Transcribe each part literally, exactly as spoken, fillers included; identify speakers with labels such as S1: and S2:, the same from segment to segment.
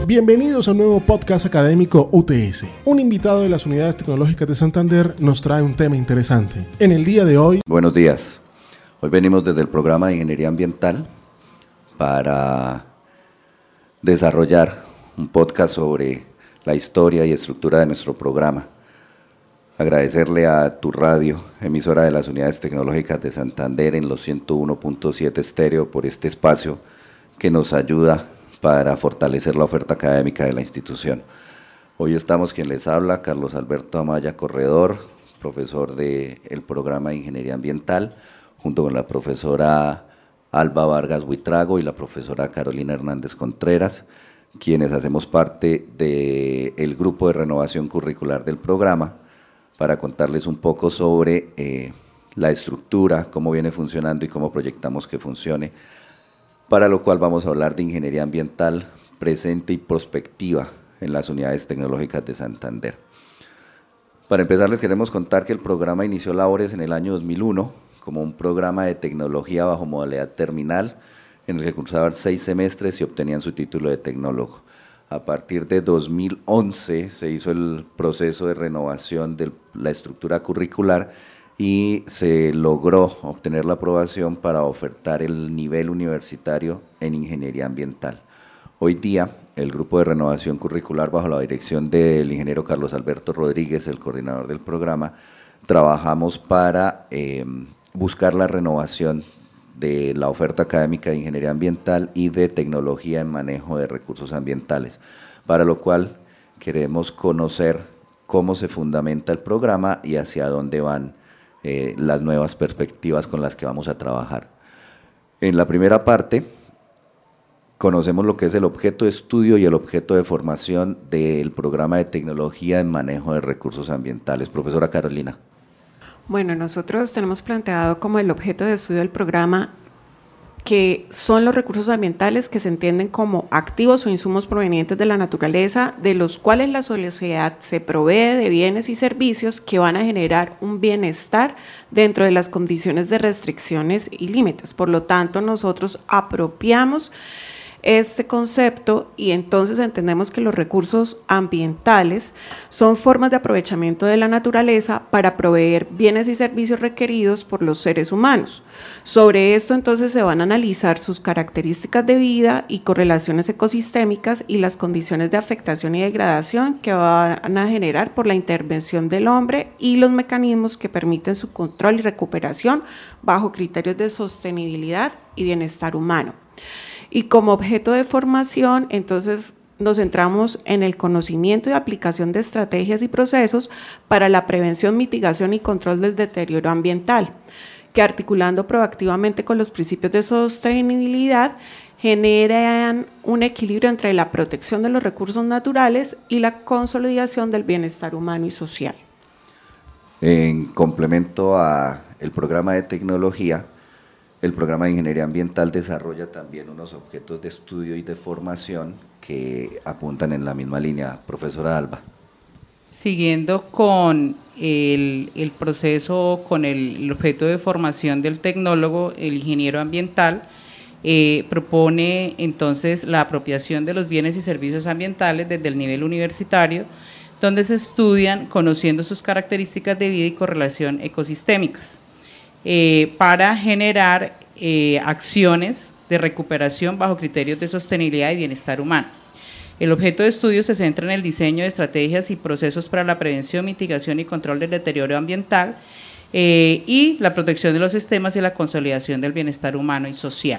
S1: Bienvenidos a un nuevo podcast académico U T S. Un invitado de las Unidades Tecnológicas de Santander nos trae un tema interesante. En el día de hoy...
S2: Buenos días. Hoy venimos desde el programa de Ingeniería Ambiental para desarrollar un podcast sobre la historia y estructura de nuestro programa. Agradecerle a tu radio, emisora de las Unidades Tecnológicas de Santander en los ciento uno punto siete estéreo, por este espacio que nos ayuda para fortalecer la oferta académica de la institución. Hoy estamos quien les habla, Carlos Alberto Amaya Corredor, profesor del programa de Ingeniería Ambiental, junto con la profesora Alba Vargas Huitrago y la profesora Carolina Hernández Contreras, quienes hacemos parte del grupo de renovación curricular del programa, para contarles un poco sobre eh, la estructura, cómo viene funcionando y cómo proyectamos que funcione, para lo cual vamos a hablar de ingeniería ambiental presente y prospectiva en las Unidades Tecnológicas de Santander. Para empezar, les queremos contar que el programa inició labores en el año dos mil uno como un programa de tecnología bajo modalidad terminal, en el que cursaban seis semestres y obtenían su título de tecnólogo. A partir de dos mil once se hizo el proceso de renovación de la estructura curricular y se logró obtener la aprobación para ofertar el nivel universitario en ingeniería ambiental. Hoy día, el grupo de renovación curricular, bajo la dirección del ingeniero Carlos Alberto Rodríguez, el coordinador del programa, trabajamos para eh, buscar la renovación de la oferta académica de ingeniería ambiental y de tecnología en manejo de recursos ambientales, para lo cual queremos conocer cómo se fundamenta el programa y hacia dónde van eh, las nuevas perspectivas con las que vamos a trabajar. En la primera parte, conocemos lo que es el objeto de estudio y el objeto de formación del programa de tecnología en manejo de recursos ambientales. Profesora Carolina.
S3: Bueno, nosotros tenemos planteado como el objeto de estudio del programa que son los recursos ambientales que se entienden como activos o insumos provenientes de la naturaleza, de los cuales la sociedad se provee de bienes y servicios que van a generar un bienestar dentro de las condiciones de restricciones y límites. Por lo tanto, nosotros apropiamos este concepto y entonces entendemos que los recursos ambientales son formas de aprovechamiento de la naturaleza para proveer bienes y servicios requeridos por los seres humanos. Sobre esto entonces se van a analizar sus características de vida y correlaciones ecosistémicas y las condiciones de afectación y degradación que van a generar por la intervención del hombre y los mecanismos que permiten su control y recuperación bajo criterios de sostenibilidad y bienestar humano. Y como objeto de formación, entonces nos centramos en el conocimiento y aplicación de estrategias y procesos para la prevención, mitigación y control del deterioro ambiental, que articulando proactivamente con los principios de sostenibilidad, generan un equilibrio entre la protección de los recursos naturales y la consolidación del bienestar humano y social.
S2: En complemento a el programa de tecnología, el programa de Ingeniería Ambiental desarrolla también unos objetos de estudio y de formación que apuntan en la misma línea. Profesora Alba.
S4: Siguiendo con el, el proceso, con el, el objeto de formación del tecnólogo, el ingeniero ambiental eh, propone entonces la apropiación de los bienes y servicios ambientales desde el nivel universitario, donde se estudian conociendo sus características de vida y correlación ecosistémicas. Eh, para generar eh, acciones de recuperación bajo criterios de sostenibilidad y bienestar humano. El objeto de estudio se centra en el diseño de estrategias y procesos para la prevención, mitigación y control del deterioro ambiental eh, y la protección de los sistemas y la consolidación del bienestar humano y social.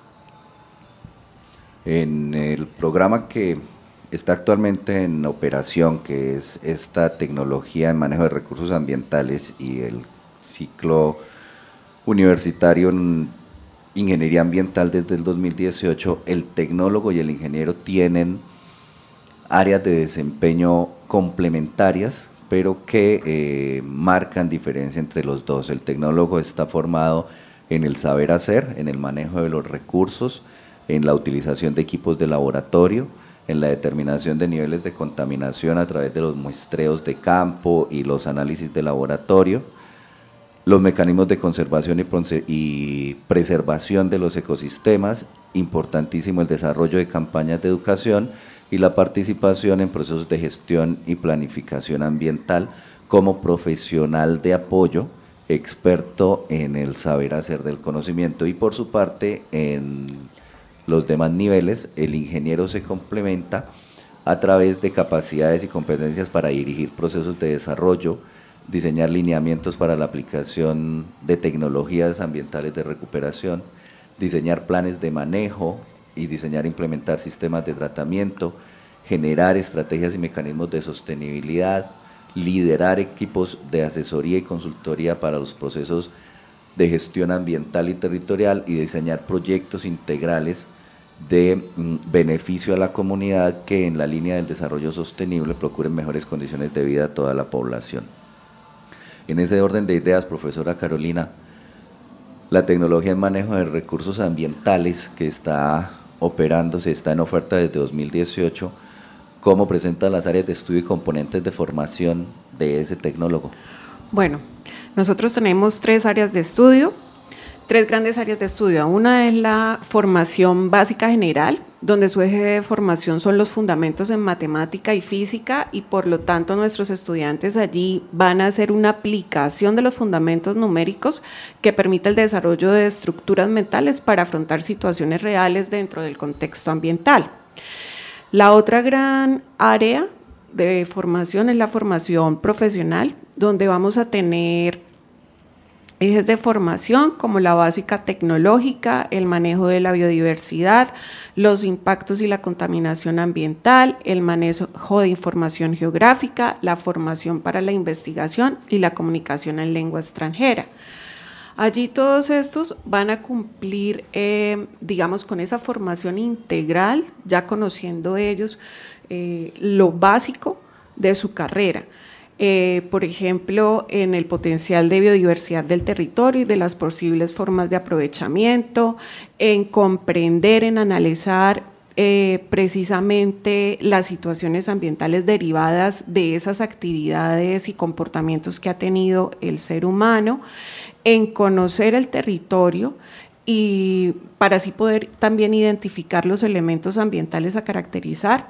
S2: En el programa que está actualmente en operación, que es esta tecnología en manejo de recursos ambientales y el ciclo universitario en ingeniería ambiental desde el dos mil dieciocho, el tecnólogo y el ingeniero tienen áreas de desempeño complementarias, pero que eh, marcan diferencia entre los dos. El tecnólogo está formado en el saber hacer, en el manejo de los recursos, en la utilización de equipos de laboratorio, en la determinación de niveles de contaminación a través de los muestreos de campo y los análisis de laboratorio, los mecanismos de conservación y preservación de los ecosistemas importantísimo el desarrollo de campañas de educación y la participación en procesos de gestión y planificación ambiental como profesional de apoyo, experto en el saber hacer del conocimiento. Y por su parte, en los demás niveles, el ingeniero se complementa a través de capacidades y competencias para dirigir procesos de desarrollo, diseñar lineamientos para la aplicación de tecnologías ambientales de recuperación, diseñar planes de manejo y diseñar e implementar sistemas de tratamiento, generar estrategias y mecanismos de sostenibilidad, liderar equipos de asesoría y consultoría para los procesos de gestión ambiental y territorial y diseñar proyectos integrales de mm, beneficio a la comunidad que en la línea del desarrollo sostenible procuren mejores condiciones de vida a toda la población. En ese orden de ideas, profesora Carolina, la tecnología en manejo de recursos ambientales que está operándose, está en oferta desde dos mil dieciocho, ¿cómo presentan las áreas de estudio y componentes de formación de ese tecnólogo?
S3: Bueno, nosotros tenemos tres áreas de estudio, tres grandes áreas de estudio. Una es la formación básica general, donde su eje de formación son los fundamentos en matemática y física, y por lo tanto nuestros estudiantes allí van a hacer una aplicación de los fundamentos numéricos que permite el desarrollo de estructuras mentales para afrontar situaciones reales dentro del contexto ambiental. La otra gran área de formación es la formación profesional, donde vamos a tener ejes de formación como la básica tecnológica, el manejo de la biodiversidad, los impactos y la contaminación ambiental, el manejo de información geográfica, la formación para la investigación y la comunicación en lengua extranjera. Allí todos estos van a cumplir, eh, digamos, con esa formación integral, ya conociendo ellos eh, lo básico de su carrera. Eh, por ejemplo, en el potencial de biodiversidad del territorio y de las posibles formas de aprovechamiento, en comprender, en analizar eh, precisamente las situaciones ambientales derivadas de esas actividades y comportamientos que ha tenido el ser humano, en conocer el territorio y para así poder también identificar los elementos ambientales a caracterizar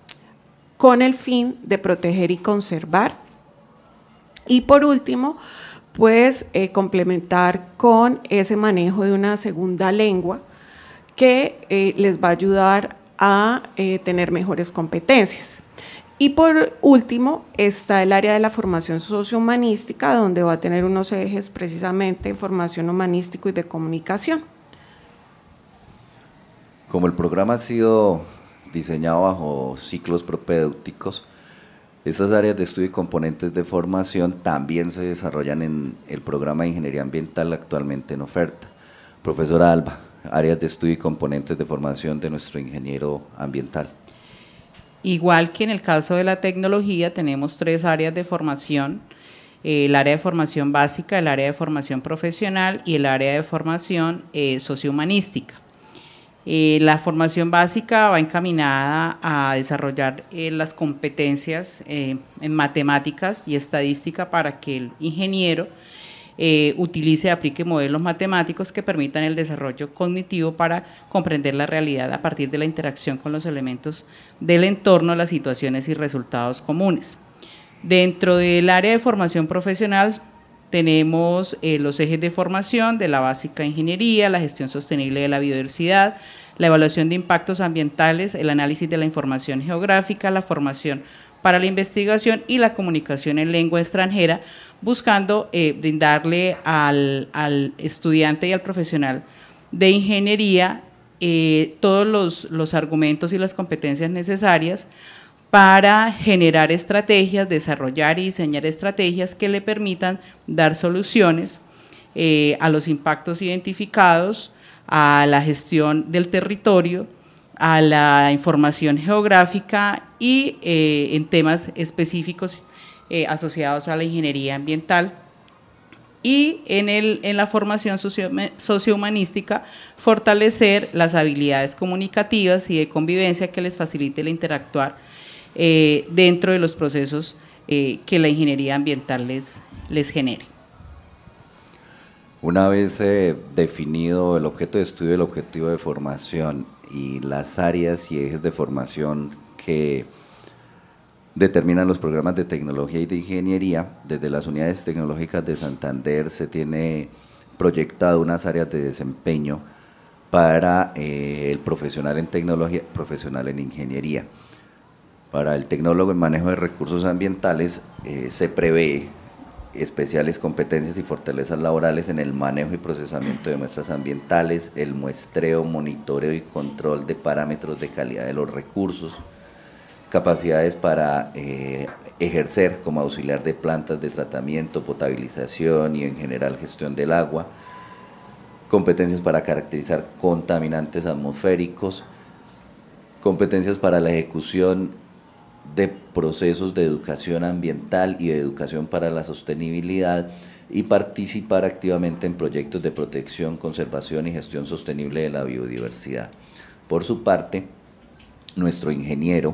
S3: con el fin de proteger y conservar. Y por último, pues eh, complementar con ese manejo de una segunda lengua que eh, les va a ayudar a eh, tener mejores competencias. Y por último está el área de la formación sociohumanística, donde va a tener unos ejes precisamente en formación humanístico y de comunicación.
S2: Como el programa ha sido diseñado bajo ciclos propedéuticos, estas áreas de estudio y componentes de formación también se desarrollan en el programa de Ingeniería Ambiental actualmente en oferta. Profesora Alba, áreas de estudio y componentes de formación de nuestro ingeniero ambiental.
S4: Igual que en el caso de la tecnología, tenemos tres áreas de formación, eh, el área de formación básica, el área de formación profesional y el área de formación eh, sociohumanística. Eh, la formación básica va encaminada a desarrollar eh, las competencias eh, en matemáticas y estadística para que el ingeniero eh, utilice y aplique modelos matemáticos que permitan el desarrollo cognitivo para comprender la realidad a partir de la interacción con los elementos del entorno, las situaciones y resultados comunes. Dentro del área de formación profesional tenemos eh, los ejes de formación de la básica ingeniería, la gestión sostenible de la biodiversidad, la evaluación de impactos ambientales, el análisis de la información geográfica, la formación para la investigación y la comunicación en lengua extranjera, buscando eh, brindarle al, al estudiante y al profesional de ingeniería eh, todos los, los argumentos y las competencias necesarias para generar estrategias, desarrollar y diseñar estrategias que le permitan dar soluciones eh, a los impactos identificados, a la gestión del territorio, a la información geográfica y eh, en temas específicos eh, asociados a la ingeniería ambiental. Y en, el, en la formación socio, sociohumanística, fortalecer las habilidades comunicativas y de convivencia que les facilite el interactuar eh, dentro de los procesos eh, que la ingeniería ambiental les, les genere.
S2: Una vez eh, definido el objeto de estudio, el objetivo de formación y las áreas y ejes de formación que determinan los programas de tecnología y de ingeniería, desde las unidades tecnológicas de Santander se tiene proyectado unas áreas de desempeño para eh, el profesional en tecnología, profesional en ingeniería. Para el tecnólogo en manejo de recursos ambientales eh, se prevé especiales competencias y fortalezas laborales en el manejo y procesamiento de muestras ambientales, el muestreo, monitoreo y control de parámetros de calidad de los recursos, capacidades para eh, ejercer como auxiliar de plantas de tratamiento, potabilización y en general gestión del agua, competencias para caracterizar contaminantes atmosféricos, competencias para la ejecución de procesos de educación ambiental y de educación para la sostenibilidad y participar activamente en proyectos de protección, conservación y gestión sostenible de la biodiversidad. Por su parte, nuestro ingeniero,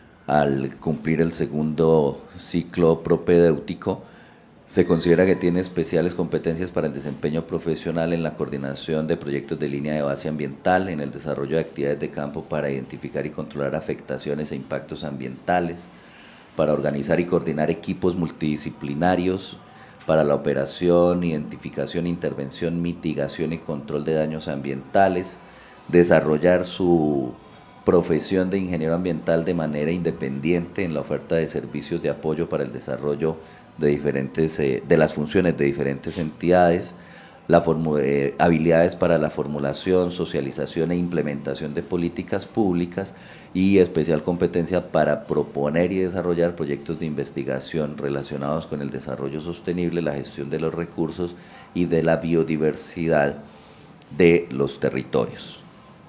S2: al cumplir el segundo ciclo propedéutico, se considera que tiene especiales competencias para el desempeño profesional en la coordinación de proyectos de línea de base ambiental, en el desarrollo de actividades de campo para identificar y controlar afectaciones e impactos ambientales, para organizar y coordinar equipos multidisciplinarios, para la operación, identificación, intervención, mitigación y control de daños ambientales, desarrollar su profesión de ingeniero ambiental de manera independiente en la oferta de servicios de apoyo para el desarrollo de diferentes eh, de las funciones de diferentes entidades, la eh, habilidades para la formulación, socialización e implementación de políticas públicas y especial competencia para proponer y desarrollar proyectos de investigación relacionados con el desarrollo sostenible, la gestión de los recursos y de la biodiversidad de los territorios.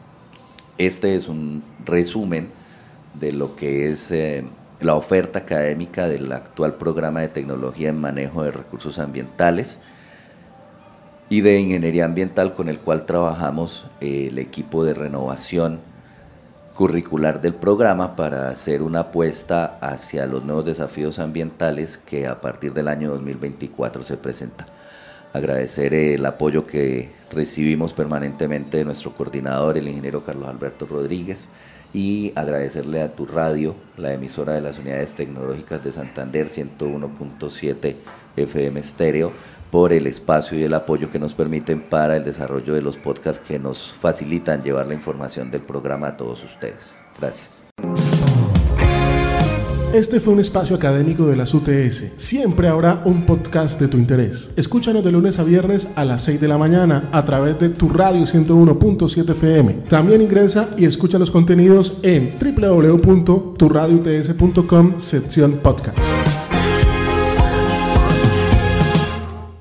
S2: Este es un resumen de lo que es eh, la oferta académica del actual programa de tecnología en manejo de recursos ambientales y de ingeniería ambiental con el cual trabajamos eh, el equipo de renovación curricular del programa para hacer una apuesta hacia los nuevos desafíos ambientales que a partir del año dos mil veinticuatro se presentan. Agradecer el apoyo que recibimos permanentemente de nuestro coordinador, el ingeniero Carlos Alberto Rodríguez, y agradecerle a tu radio, la emisora de las unidades tecnológicas de Santander, ciento uno punto siete F M estéreo, por el espacio y el apoyo que nos permiten para el desarrollo de los podcasts que nos facilitan llevar la información del programa a todos ustedes. Gracias.
S1: Este fue un espacio académico de las U T S. Siempre habrá un podcast de tu interés. Escúchanos de lunes a viernes a las seis de la mañana a través de tu radio ciento uno punto siete F M. También ingresa y escucha los contenidos en doble u doble u doble u punto tu radio u t s punto com sección podcast.